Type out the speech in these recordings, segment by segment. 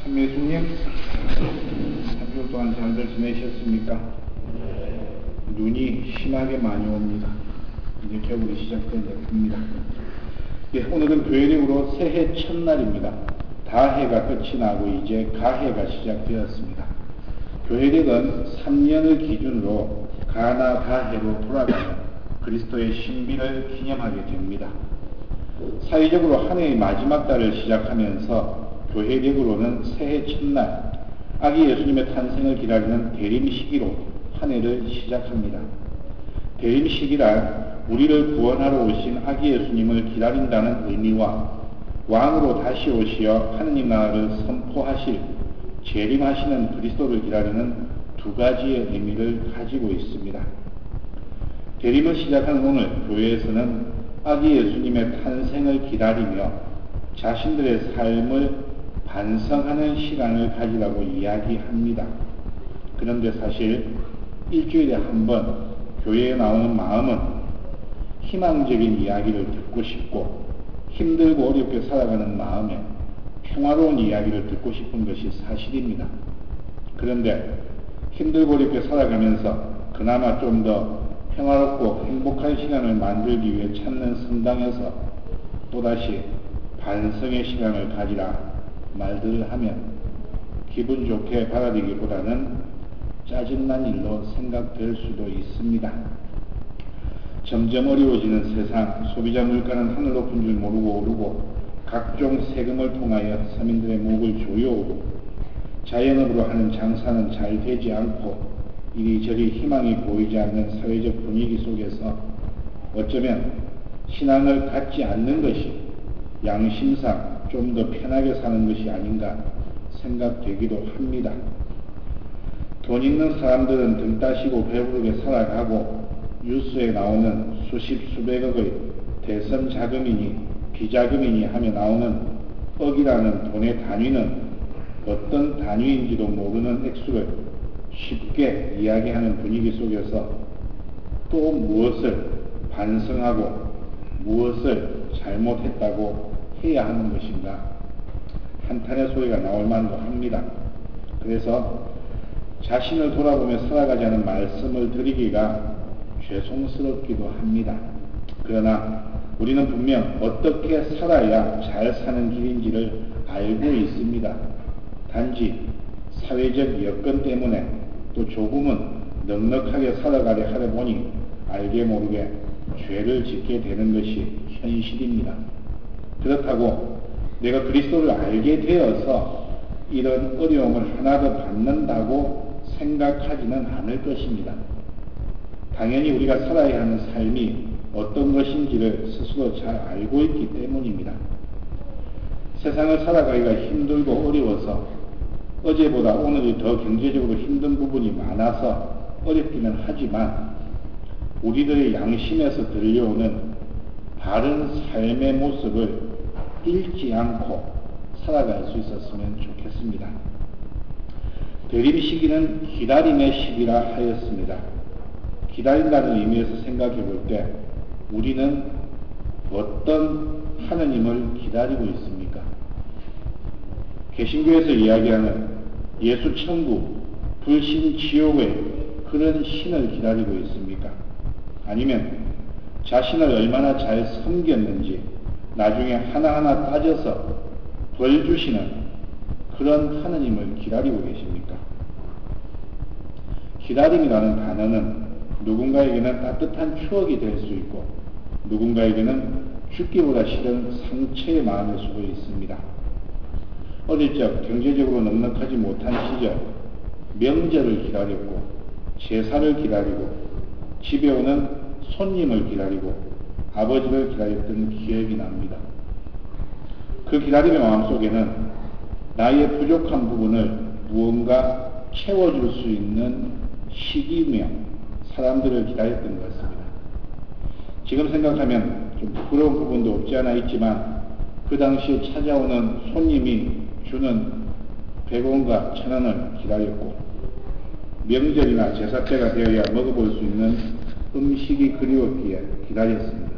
참예수님, 한 주 동안 잘들 지내셨습니까? 눈이 심하게 많이 옵니다. 이제 겨울이 시작된 듯합니다. 오늘은 교회력으로 새해 첫날입니다. 다해가 끝이 나고 이제 가해가 시작되었습니다. 교회력은 3년을 기준으로 가나 다해로 돌아가는 그리스도의 신비를 기념하게 됩니다. 사회적으로 한 해의 마지막 달을 시작하면서 교회력으로는 새해 첫날 아기 예수님의 탄생을 기다리는 대림 시기로 한 해를 시작합니다. 대림 시기란 우리를 구원하러 오신 아기 예수님을 기다린다는 의미와 왕으로 다시 오시어 하느님 나라를 선포하실 재림하시는 그리스도를 기다리는 두 가지의 의미를 가지고 있습니다. 대림을 시작하는 오늘 교회에서는 아기 예수님의 탄생을 기다리며 자신들의 삶을 반성하는 시간을 가지라고 이야기합니다. 그런데 사실 일주일에 한 번 교회에 나오는 마음은 희망적인 이야기를 듣고 싶고 힘들고 어렵게 살아가는 마음에 평화로운 이야기를 듣고 싶은 것이 사실입니다. 그런데 힘들고 어렵게 살아가면서 그나마 좀 더 평화롭고 행복한 시간을 만들기 위해 찾는 성당에서 또다시 반성의 시간을 가지라 말들을 하면 기분 좋게 받아들이기보다는 짜증난 일로 생각될 수도 있습니다. 점점 어려워지는 세상, 소비자 물가는 하늘 높은 줄 모르고 오르고 각종 세금을 통하여 서민들의 목을 조여오고 자영업으로 하는 장사는 잘 되지 않고 이리저리 희망이 보이지 않는 사회적 분위기 속에서 어쩌면 신앙을 갖지 않는 것이 양심상 좀 더 편하게 사는 것이 아닌가 생각되기도 합니다. 돈 있는 사람들은 등 따시고 배부르게 살아가고 뉴스에 나오는 수십 수백억의 대선 자금이니 비자금이니 하며 나오는 억이라는 돈의 단위는 어떤 단위인지도 모르는 액수를 쉽게 이야기하는 분위기 속에서 또 무엇을 반성하고 무엇을 잘못했다고 해야 하는 것인가 한탄의 소리가 나올 만도 합니다. 그래서 자신을 돌아보며 살아가자는 말씀을 드리기가 죄송스럽기도 합니다. 그러나 우리는 분명 어떻게 살아야 잘 사는 길인지를 알고 있습니다. 단지 사회적 여건 때문에 또 조금은 넉넉하게 살아가려 하다 보니 알게 모르게 죄를 짓게 되는 것이 현실입니다. 그렇다고 내가 그리스도를 알게 되어서 이런 어려움을 하나 더 받는다고 생각하지는 않을 것입니다. 당연히 우리가 살아야 하는 삶이 어떤 것인지를 스스로 잘 알고 있기 때문입니다. 세상을 살아가기가 힘들고 어려워서 어제보다 오늘이 더 경제적으로 힘든 부분이 많아서 어렵기는 하지만 우리들의 양심에서 들려오는 바른 삶의 모습을 잃지 않고 살아갈 수 있었으면 좋겠습니다. 대림 시기는 기다림의 시기라 하였습니다. 기다린다는 의미에서 생각해 볼 때 우리는 어떤 하느님을 기다리고 있습니까? 개신교에서 이야기하는 예수 천국, 불신 지옥의 그런 신을 기다리고 있습니까? 아니면 자신을 얼마나 잘 섬겼는지 나중에 하나하나 따져서 벌 주시는 그런 하느님을 기다리고 계십니까? 기다림이라는 단어는 누군가에게는 따뜻한 추억이 될 수 있고 누군가에게는 죽기보다 싫은 상처의 마음일 수도 있습니다. 어릴 적 경제적으로 넉넉하지 못한 시절 명절을 기다렸고 제사를 기다리고 집에 오는 손님을 기다리고 아버지를 기다렸던 기억이 납니다. 그 기다림의 마음속에는 나의 부족한 부분을 무언가 채워줄 수 있는 시기며 사람들을 기다렸던 것 같습니다. 지금 생각하면 좀 부끄러운 부분도 없지 않아 있지만 그 당시에 찾아오는 손님이 주는 100원과 1000원을 기다렸고 명절이나 제사 때가 되어야 먹어볼 수 있는 음식이 그리웠기에 기다렸습니다.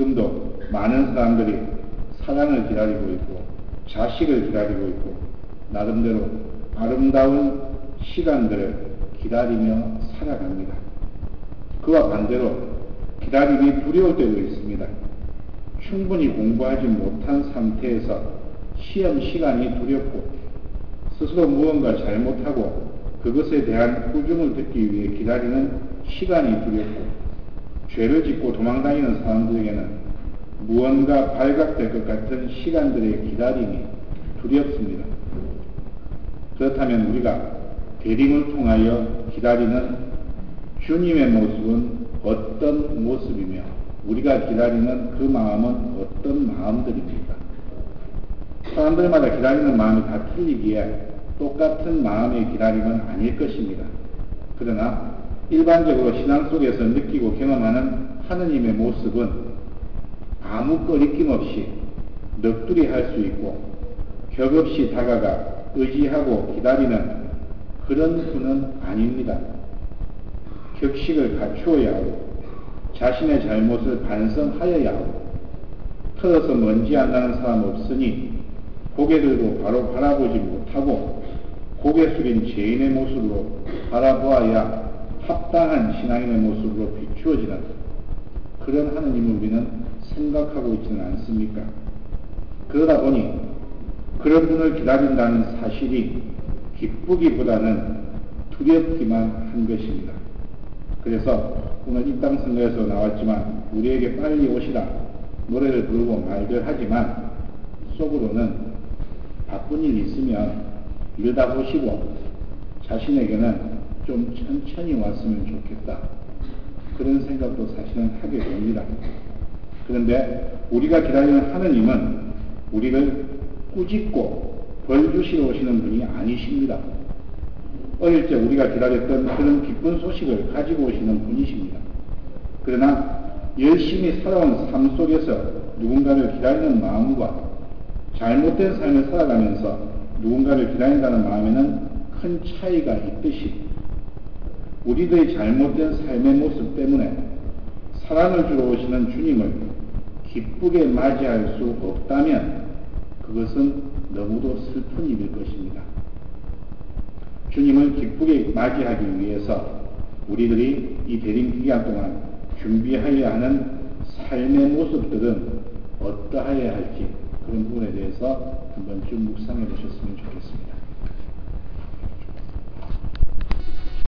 지금도 많은 사람들이 사랑을 기다리고 있고 자식을 기다리고 있고 나름대로 아름다운 시간들을 기다리며 살아갑니다. 그와 반대로 기다림이 두려울 때도 있습니다. 충분히 공부하지 못한 상태에서 시험 시간이 두렵고 스스로 무언가 잘못하고 그것에 대한 꾸중을 듣기 위해 기다리는 시간이 두렵고 죄를 짓고 도망다니는 사람들에게는 무언가 발각될 것 같은 시간들의 기다림이 두렵습니다. 그렇다면 우리가 대림을 통하여 기다리는 주님의 모습은 어떤 모습이며 우리가 기다리는 그 마음은 어떤 마음들입니까? 사람들마다 기다리는 마음이 다 틀리기에 똑같은 마음의 기다림은 아닐 것입니다. 그러나 일반적으로 신앙 속에서 느끼고 경험하는 하느님의 모습은 아무 꺼리낌 없이 넋두리 할 수 있고 격없이 다가가 의지하고 기다리는 그런 분은 아닙니다. 격식을 갖추어야 하고 자신의 잘못을 반성하여야 하고 터져서 먼지 안 나는 사람 없으니 고개 들고 바로 바라보지 못하고 고개 숙인 죄인의 모습으로 바라보아야 합당한 신앙인의 모습으로 비추어지는 그런 하느님을 우리는 생각하고 있지는 않습니까? 그러다 보니 그런 분을 기다린다는 사실이 기쁘기보다는 두렵기만 한 것입니다. 그래서 오늘 이 땅 선거에서 나왔지만 우리에게 빨리 오시라 노래를 부르고 말들 하지만 속으로는 바쁜 일 있으면 이러다 보시고 자신에게는 좀 천천히 왔으면 좋겠다. 그런 생각도 사실은 하게 됩니다. 그런데 우리가 기다리는 하느님은 우리를 꾸짖고 벌 주시러 오시는 분이 아니십니다. 어릴 때 우리가 기다렸던 그런 기쁜 소식을 가지고 오시는 분이십니다. 그러나 열심히 살아온 삶 속에서 누군가를 기다리는 마음과 잘못된 삶을 살아가면서 누군가를 기다린다는 마음에는 큰 차이가 있듯이 우리들의 잘못된 삶의 모습 때문에 사랑을 주러 오시는 주님을 기쁘게 맞이할 수 없다면 그것은 너무도 슬픈 일일 것입니다. 주님을 기쁘게 맞이하기 위해서 우리들이 이 대림 기간 동안 준비하여야 하는 삶의 모습들은 어떠하여야 할지 그런 부분에 대해서 한번 좀 묵상해 보셨으면 좋겠습니다.